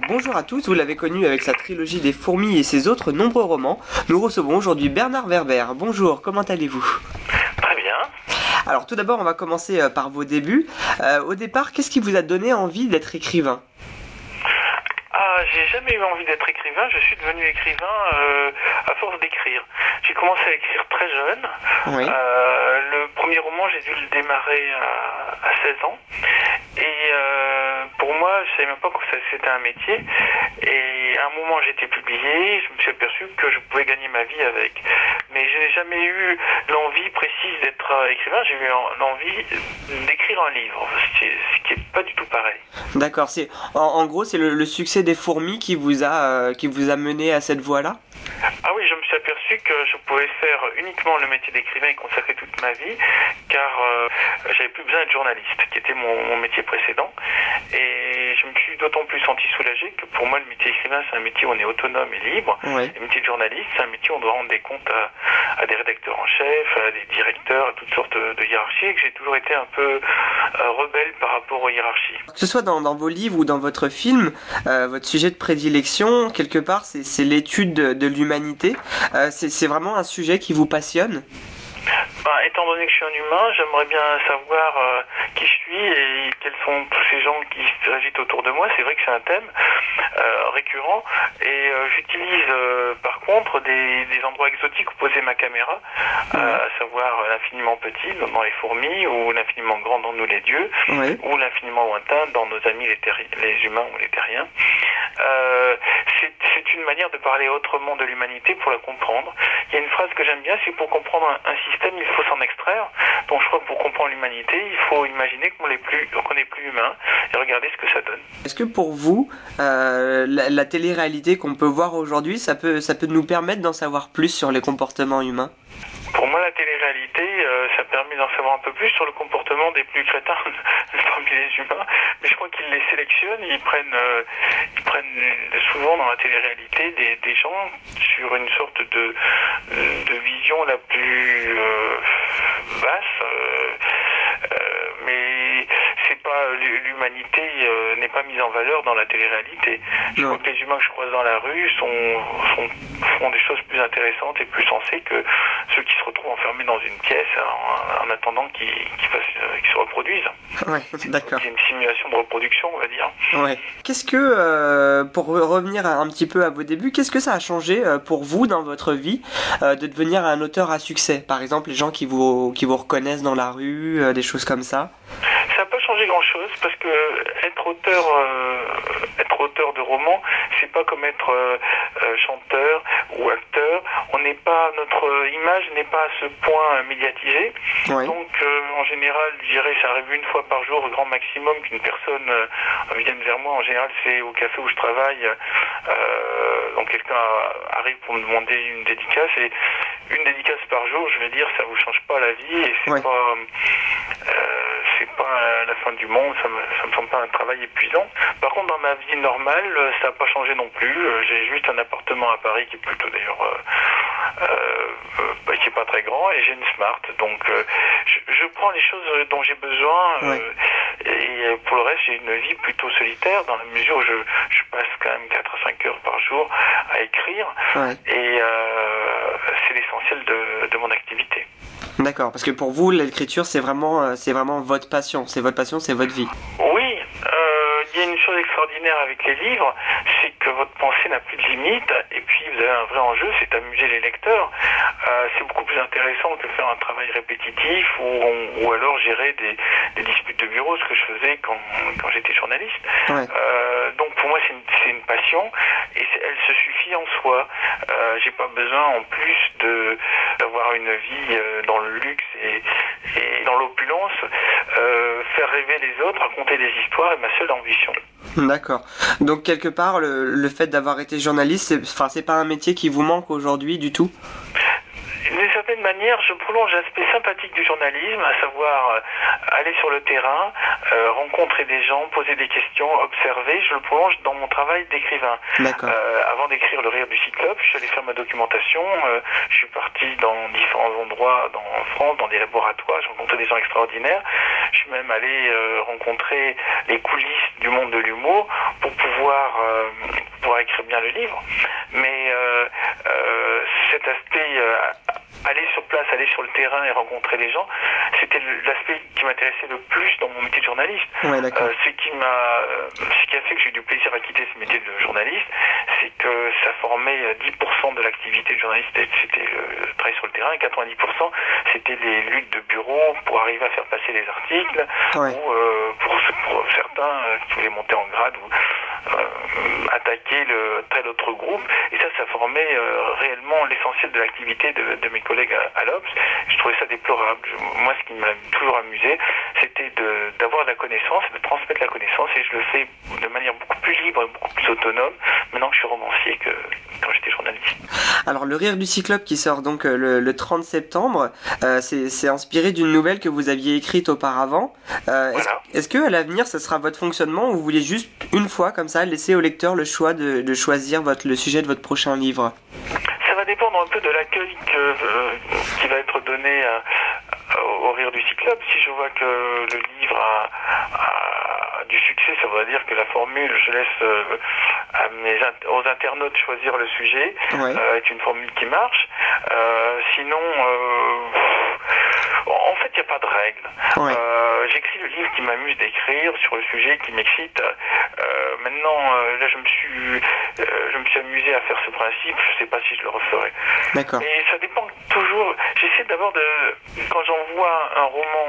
Bonjour à tous, vous l'avez connu avec sa trilogie des fourmis et ses autres nombreux romans. Nous recevons aujourd'hui Bernard Werber. Bonjour, comment allez-vous ? Très bien. Alors tout d'abord, on va commencer par vos débuts. Au départ, qu'est-ce qui vous a donné envie d'être écrivain ? J'ai jamais eu envie d'être écrivain, je suis devenu écrivain à force d'écrire. J'ai commencé à écrire très jeune. Oui. Le premier roman, j'ai dû le démarrer à 16 ans. Et pour moi, je savais même pas que c'était un métier. Et à un moment, j'ai été publié, je me suis aperçu que je pouvais gagner ma vie avec. Mais je n'ai jamais eu l'envie précise d'être écrivain, j'ai eu l'envie d'écrire un livre, ce qui est pas du tout pareil. D'accord, en gros, c'est le succès des fourmis qui vous a mené à cette voie-là ? Ah oui, je me suis aperçu que je pouvais faire uniquement le métier d'écrivain et consacrer toute ma vie, car j'avais plus besoin d'être journaliste, qui était mon métier précédent. Et je me suis d'autant plus senti soulagé que pour moi, le métier d'écrivain, c'est un métier où on est autonome et libre. Oui. Le métier de journaliste, c'est un métier où on doit rendre des comptes à des rédacteurs en chef, à des directeurs, à toutes sortes de hiérarchies, et que j'ai toujours été un peu rebelle par rapport aux hiérarchies. Que ce soit dans vos livres ou dans votre film, votre sujet de prédilection, quelque part, c'est l'étude de l'humanité. C'est vraiment un sujet qui vous passionne ? Étant donné que je suis un humain, j'aimerais bien savoir qui je suis et quels sont tous ces gens qui s'agitent autour de moi. C'est vrai que c'est un thème récurrent et j'utilise par contre des endroits exotiques où poser ma caméra, à savoir l'infiniment petit dans les fourmis ou l'infiniment grand dans nous les dieux, ou l'infiniment lointain dans nos amis les humains ou les terriens. C'est une manière de parler autrement de l'humanité pour la comprendre. Il y a une phrase que j'aime bien, c'est pour comprendre un système, il faut s'en extraire. Donc je crois que pour comprendre l'humanité, il faut imaginer qu'on n'est plus humain et regarder ce que ça donne. Est-ce que pour vous, la télé-réalité qu'on peut voir aujourd'hui, ça peut nous permettre d'en savoir plus sur les comportements humains ? Pour moi, la télé-réalité, ça permet d'en savoir un peu plus sur le comportement des plus crétins parmi les humains. Mais je crois qu'ils les sélectionnent, ils prennent souvent dans la télé-réalité des gens sur une sorte de vision la plus basse. Mais c'est pas l'humanité n'est pas mise en valeur dans la télé-réalité. Je crois que les humains que je croise dans la rue font des choses plus intéressantes et plus sensées que ceux qui se retrouvent enfermés dans une pièce en attendant qu'ils se reproduisent. Ouais, d'accord. Il y a une simulation de reproduction, on va dire. Ouais. Qu'est-ce que, pour revenir un petit peu à vos débuts, qu'est-ce que ça a changé pour vous dans votre vie de devenir un auteur à succès ? Par exemple, les gens qui vous reconnaissent dans la rue, des choses comme ça ? Ça n'a pas changé grand-chose parce que être auteur de roman, c'est pas comme être chanteur ou acteur. Notre image n'est pas à ce point médiatisée. Ouais. Donc en général, je dirais, ça arrive une fois par jour au grand maximum qu'une personne vienne vers moi. En général, c'est au café où je travaille. Donc quelqu'un arrive pour me demander une dédicace et une dédicace par jour, je vais dire, ça vous change pas la vie et c'est pas la fin du monde, ça me semble pas un travail épuisant. Par contre, dans ma vie normale, ça n'a pas changé non plus. J'ai juste un appartement à Paris qui est plutôt d'ailleurs qui est pas très grand et j'ai une Smart. Donc je prends les choses dont j'ai besoin et pour le reste, j'ai une vie plutôt solitaire dans la mesure où je passe quand même 4 à 5 heures par jour à écrire et c'est l'essentiel de mon activité. D'accord, parce que pour vous, l'écriture, c'est vraiment votre passion. C'est votre passion, c'est votre vie. Oui, il y a une chose extraordinaire avec les livres, c'est que votre pensée n'a plus de limite, et puis vous avez un vrai enjeu, c'est amuser les lecteurs. C'est beaucoup plus intéressant que faire un travail répétitif ou alors gérer des disputes de bureau, ce que je faisais quand j'étais journaliste. Donc pour moi, c'est une passion, et elle se suffit en soi. J'ai pas besoin en plus d'avoir une vie dans le luxe et dans l'opulence. Faire rêver les autres, raconter des histoires est ma seule ambition. D'accord. Donc quelque part, le fait d'avoir été journaliste, c'est pas un métier qui vous manque aujourd'hui du tout ? D'une certaine manière, je prolonge l'aspect sympathique du journalisme, à savoir aller sur le terrain, rencontrer des gens, poser des questions, observer. Je le prolonge dans mon travail d'écrivain. Avant d'écrire Le Rire du Cyclope, je suis allé faire ma documentation. Je suis parti dans différents endroits en France, dans des laboratoires. J'ai rencontré des gens extraordinaires. Je suis même allé rencontrer les coulisses du monde de l'humour pour pouvoir livre, mais cet aspect aller sur place, aller sur le terrain et rencontrer les gens, c'était l'aspect qui m'intéressait le plus dans mon métier de journaliste. Ouais, d'accord. Ce qui a fait que j'ai eu du plaisir à quitter ce métier de journaliste, c'est que ça formait 10% de l'activité de journaliste, c'était le travail sur le terrain, et 90% c'était les luttes de bureau pour arriver à faire passer les articles, Ouais. ou pour certains qui voulaient monter en grade ou attaquer tel autre groupe, et ça formait réellement l'essentiel de l'activité de mes collègues à l'Obs. Je trouvais ça déplorable. Moi, ce qui m'a toujours amusé, c'était d'avoir de la connaissance, de transmettre la connaissance, et je le fais de manière beaucoup plus libre et beaucoup plus autonome maintenant que je suis romancier que quand j'étais journaliste. Alors, Le Rire du Cyclope, qui sort donc le 30 septembre, c'est inspiré d'une nouvelle que vous aviez écrite auparavant. Voilà. Est-ce que à l'avenir, ce sera votre fonctionnement, ou vous voulez juste une fois comme ça laisser au lecteur le choix de choisir le sujet de votre prochain livre? Ça va dépendre un peu de l'accueil qui va être donné au Rire du Cyclope. Si je vois que le livre a du succès, ça veut dire que la formule, je laisse aux internautes choisir le sujet, Ouais. est une formule qui marche. Sinon, en fait, il n'y a pas de règle. Ouais. J'écris le livre qui m'amuse d'écrire, sur le sujet qui m'excite. Maintenant, là, je me suis amusé à faire ce principe. Je ne sais pas si je le referai. D'accord. Et ça dépend toujours. J'essaie d'abord quand j'envoie un roman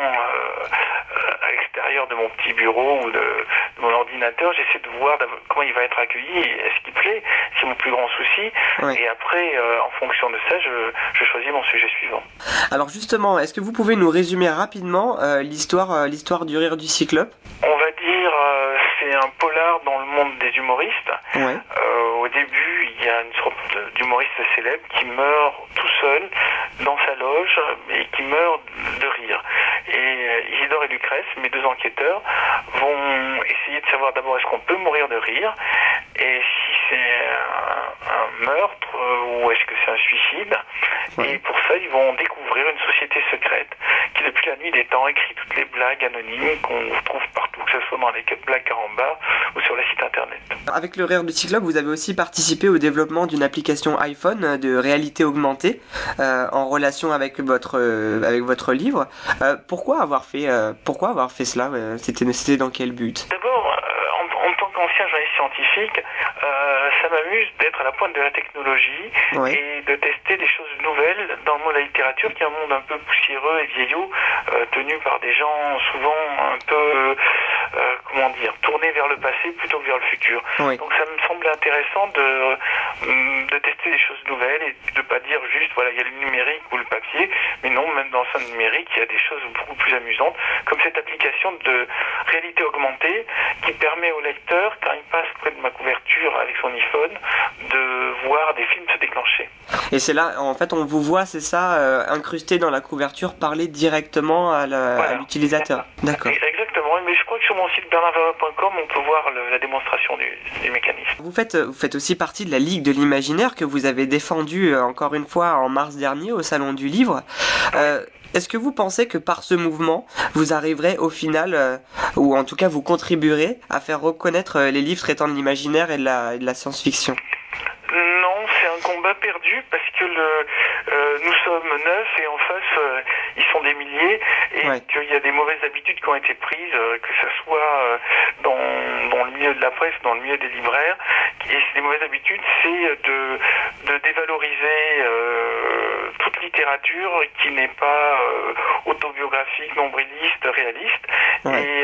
à l'extérieur de mon petit bureau ou de mon ordinateur, j'essaie de voir comment il va être accueilli, est-ce qu'il plaît, c'est mon plus grand souci. Ouais. Et après, en fonction de ça, je choisis mon sujet suivant. Alors justement, est-ce que vous pouvez nous résumer rapidement l'histoire du Rire du Cyclope? On va dire, c'est un polar dans le monde des humoristes. Ouais. Au début, il y a une sorte d'humoriste célèbre qui meurt tout seul dans sa loge et qui meurt de rire. Et Isidore et Lucrèce, mes deux enquêteurs, vont essayer de savoir d'abord est-ce qu'on peut mourir de rire, et si c'est un meurtre ou est-ce que c'est un suicide. Ouais. Et pour ça, ils vont découvrir une société secrète qui, depuis la nuit des temps, écrit toutes les blagues anonymes qu'on trouve partout, que ce soit dans les blagues carambars ou sur les sites internet. Avec Le Rire du Cyclope, vous avez aussi participé au développement d'une application iPhone de réalité augmentée en relation avec votre livre. Pourquoi avoir fait cela? C'était dans quel but? D'abord, en tant qu'ancien journaliste scientifique, ça m'amuse d'être à la pointe de la technologie, Ouais. et de tester des choses nouvelles dans le monde de la littérature, qui est un monde un peu poussiéreux et vieillot, tenu par des gens souvent un peu, tournés vers le passé plutôt que vers le futur. Ouais. Donc ça me semble intéressant de tester des choses nouvelles et de pas dire juste, voilà, il y a le numérique ou le papier, mais non, même dans le numérique, il y a des choses beaucoup plus amusantes, comme cette application de réalité augmentée qui permet au lecteur, quand il passe près de ma couverture avec son iPhone, de voir des films se déclencher. Et c'est là, en fait, on vous voit, c'est ça, incrusté dans la couverture, parler directement à l'utilisateur. D'accord. Exactement, mais je crois que sur mon site bernardverreau.com, on peut voir la démonstration du mécanisme. Vous faites aussi partie de la Ligue de l'Imaginaire que vous avez défendue encore une fois en mars dernier au Salon du Livre. Est-ce que vous pensez que par ce mouvement, vous arriverez au final, ou en tout cas vous contribuerez à faire reconnaître les livres traitant de l'imaginaire et de la science-fiction? Non, c'est un combat perdu parce que nous sommes 9 et en face ils sont des milliers, et Ouais. qu'il y a des mauvaises habitudes qui ont été prises, que ce soit dans le milieu de la presse, dans le milieu des libraires. Et les mauvaises habitudes, c'est de dévaloriser toute littérature qui n'est pas autobiographique, nombriliste, réaliste, Ouais. et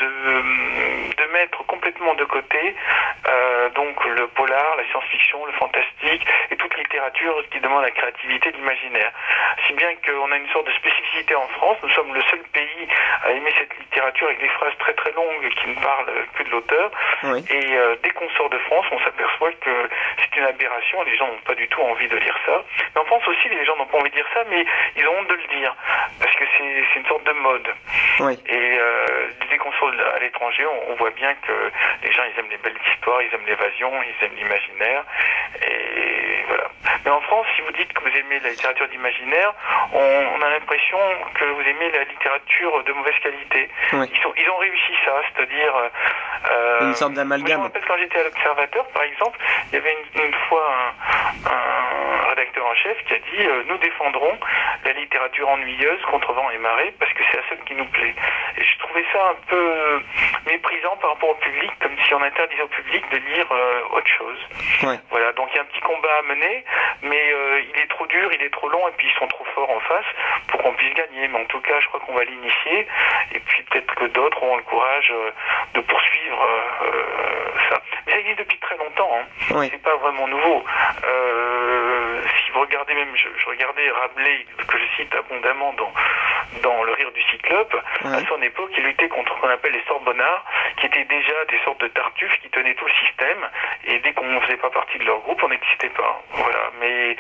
de mettre complètement de côté donc le polar, la science-fiction, le fantastique et toute littérature qui demande la créativité de l'imaginaire. Si bien qu'on a une sorte de spécificité en France, nous sommes le seul pays à aimer cette littérature avec des phrases très très longues qui ne parlent que de l'auteur. Oui. Et dès qu'on sort de France, on s'aperçoit que c'est une aberration, les gens n'ont pas du tout envie de lire ça. Mais en France aussi, les gens n'ont pas envie de lire ça, mais ils ont honte de le dire, parce que c'est une sorte de mode. Oui. Et dès qu'on sort à l'étranger, on voit bien que les gens, ils aiment les belles histoires, ils aiment l'évasion, ils aiment l'imaginaire. Et Voilà. Mais en France, si vous dites que vous aimez la littérature d'imaginaire, on a l'impression que vous aimez la littérature de mauvaise qualité. Oui. Ils ont réussi ça, c'est-à-dire... Une sorte d'amalgame. Je me rappelle quand j'étais à l'Observateur, par exemple, il y avait une fois un rédacteur en chef qui a dit nous défendrons la littérature ennuyeuse contre vent et marée parce que c'est la seule qui nous plaît. Et je trouvais ça un peu méprisant par rapport au public, comme si on interdisait au public de lire autre chose. Ouais. Voilà, donc il y a un petit combat à mener, mais il est trop dur, il est trop long, et puis ils sont trop forts en face pour qu'on puisse gagner. Mais en tout cas, je crois qu'on va l'initier, et puis peut-être que d'autres auront le courage de poursuivre ça. Mais ça existe depuis très longtemps, hein. Oui. C'est pas vraiment nouveau. Si vous regardez même, je regardais Rabelais, que je cite abondamment dans Le Rire du Cyclope, Ouais. à son époque, il luttait contre ce qu'on appelle les sorbonnards, qui étaient déjà des sortes de tartuffes qui tenaient tout le système, et dès qu'on ne faisait pas partie de leur groupe, on n'existait pas. Voilà. Mais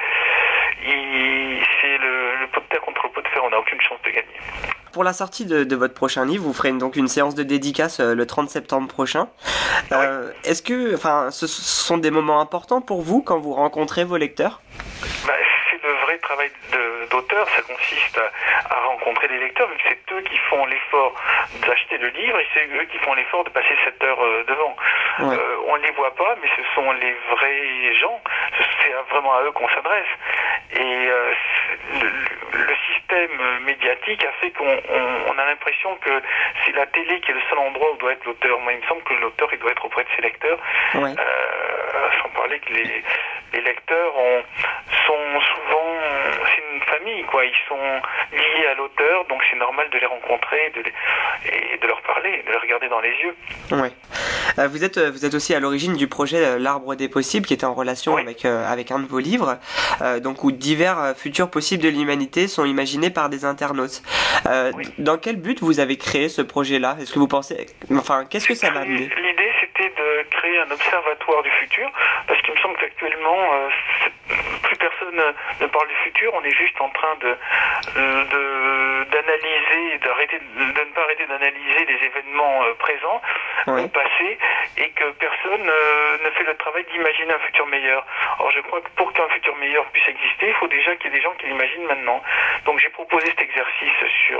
c'est le pot de terre contre le pot de fer, on n'a aucune chance de gagner. Pour la sortie de votre prochain livre, vous ferez donc une séance de dédicace le 30 septembre prochain. Oui. Est-ce que, ce sont des moments importants pour vous quand vous rencontrez vos lecteurs ? C'est le vrai travail d'auteur, ça consiste à rencontrer les lecteurs, vu que c'est eux qui font l'effort d'acheter le livre et c'est eux qui font l'effort de passer 7 heures devant. Ouais. On ne les voit pas, mais ce sont les vrais gens, c'est vraiment à eux qu'on s'adresse. Et le système médiatique a fait qu'on a l'impression que c'est la télé qui est le seul endroit où doit être l'auteur. Moi, il me semble que l'auteur, il doit être auprès de ses lecteurs. Ouais. Sans parler que les lecteurs sont souvent... c'est une famille, quoi. Ils sont liés à l'auteur, donc c'est normal de les rencontrer et de leur parler, de les regarder dans les yeux. Ouais. Vous êtes aussi à l'origine du projet L'Arbre des Possibles, qui était en relation Oui. avec un de vos livres, donc où divers futurs possibles de l'humanité sont imaginés par des internautes. Oui. Dans quel but vous avez créé ce projet-là ? Est-ce que vous pensez... qu'est-ce que ça va amener ? L'idée, c'était de créer un observatoire du futur, parce qu'il me semble qu'actuellement, plus personne ne parle du futur, on est juste en train d'analyser, de ne pas arrêter d'analyser les événements présents, Ouais. passés, et que personne ne fait le travail d'imaginer un futur meilleur. Or, je crois que pour qu'un futur meilleur puisse exister, il faut déjà qu'il y ait des gens qui l'imaginent maintenant. Donc, j'ai proposé cet exercice sur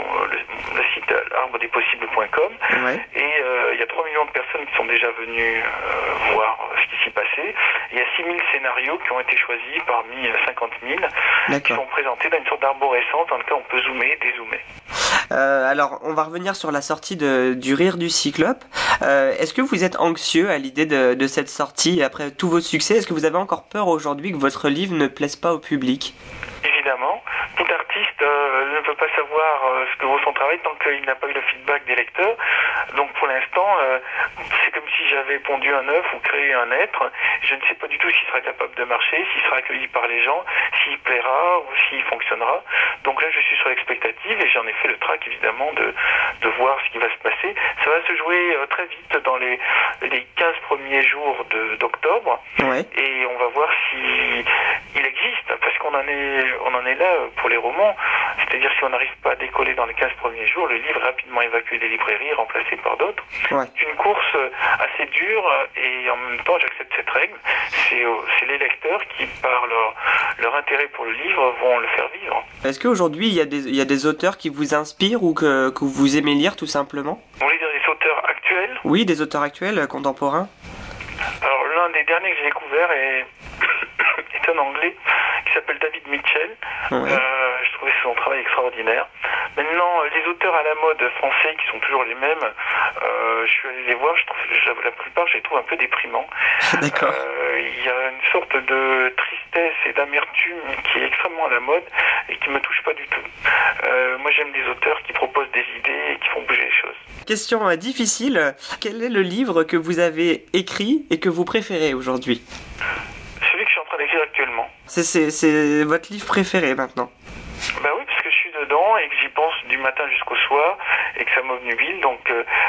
le site arbredespossibles.com. Ouais. Et il y a 3 millions de personnes qui sont déjà venues voir ce qui s'y passait. Il y a 6000 scénarios qui ont été choisis parmi 50 000 qui D'accord. sont présentés dans une sorte d'arborescence dans lequel on peut zoomer et dézoomer. Alors, on va revenir sur la sortie du Rire du Cyclope. Est-ce que vous êtes anxieux à l'idée de cette sortie après tous vos succès ? Est-ce que vous avez encore peur aujourd'hui que votre livre ne plaise pas au public ? Évidemment, tout artiste ne peut pas savoir ce que vaut son travail tant qu'il n'a pas eu le feedback des lecteurs. Donc pour l'instant, c'est comme si j'avais pondu un œuf ou créé un être. Je ne sais pas du tout s'il sera capable de marcher, s'il sera accueilli par les gens, s'il plaira ou s'il fonctionnera. Donc là, je suis sur l'expectative et j'en ai fait le trac évidemment de voir ce qui va se passer. Ça va se jouer très vite dans les 15 premiers jours d'octobre. Ouais. Et on va voir si il existe, parce qu'on en est là pour les romans. C'est-à-dire si on n'arrive pas à décoller dans les 15 premiers jours, le livre est rapidement évacué des librairies, remplacé par d'autres. Ouais. C'est une course assez dure et en même temps j'accepte cette règle. C'est les lecteurs qui, par leur intérêt pour le livre, vont le faire vivre. Est-ce qu'aujourd'hui, il y a des auteurs qui vous inspirent ou que vous aimez lire tout simplement ? Vous voulez dire des auteurs actuels ? Oui, des auteurs actuels, contemporains. Alors l'un des derniers que j'ai découvert est un Anglais qui s'appelle David Mitchell. Ouais. Je trouvais son travail extraordinaire. Maintenant, les auteurs à la mode français qui sont toujours les mêmes, je suis allé les voir, la plupart je les trouve un peu déprimants. D'accord. Il y a une sorte de tristesse et d'amertume qui est extrêmement à la mode et qui me touche pas du tout. Moi j'aime des auteurs qui proposent des idées et qui font bouger les choses. Question difficile, quel est le livre que vous avez écrit et que vous préférez aujourd'hui ? Celui que je suis en train d'écrire actuellement. C'est votre livre préféré maintenant ? Bah oui, parce que je suis dedans et que j'y pense du matin jusqu'au soir et que ça m'obnubile. Donc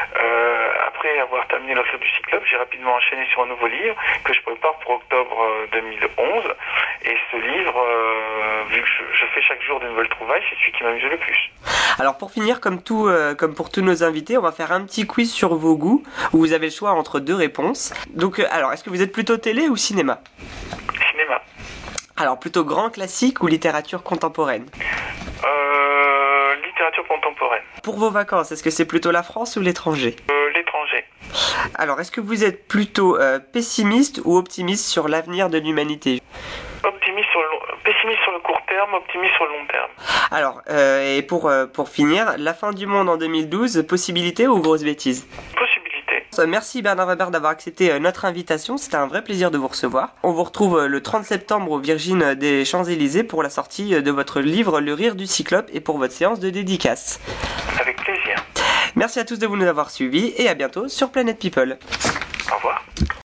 après avoir terminé Le Rire du Cyclope, j'ai rapidement enchaîné sur un nouveau livre que je prépare pour octobre 2011. Et ce livre, vu que je fais chaque jour de nouvelles trouvailles, c'est celui qui m'amuse le plus. Alors pour finir, comme pour tous nos invités, on va faire un petit quiz sur vos goûts, où vous avez le choix entre deux réponses. Donc alors, est-ce que vous êtes plutôt télé ou cinéma ? Cinéma. Alors plutôt grand classique ou littérature contemporaine? Littérature contemporaine. Pour vos vacances, est-ce que c'est plutôt la France ou l'étranger? L'étranger. Alors est-ce que vous êtes plutôt pessimiste ou optimiste sur l'avenir de l'humanité? Pessimiste sur le court terme, optimiste sur le long terme. Alors, et pour finir, la fin du monde en 2012, possibilité ou grosse bêtise? Possibilité. Merci Bernard Weber d'avoir accepté notre invitation, c'était un vrai plaisir de vous recevoir. On vous retrouve le 30 septembre au Virgin des Champs-Élysées pour la sortie de votre livre Le Rire du Cyclope et pour votre séance de dédicace. Avec plaisir. Merci à tous de vous nous avoir suivis et à bientôt sur Planet People. Au revoir.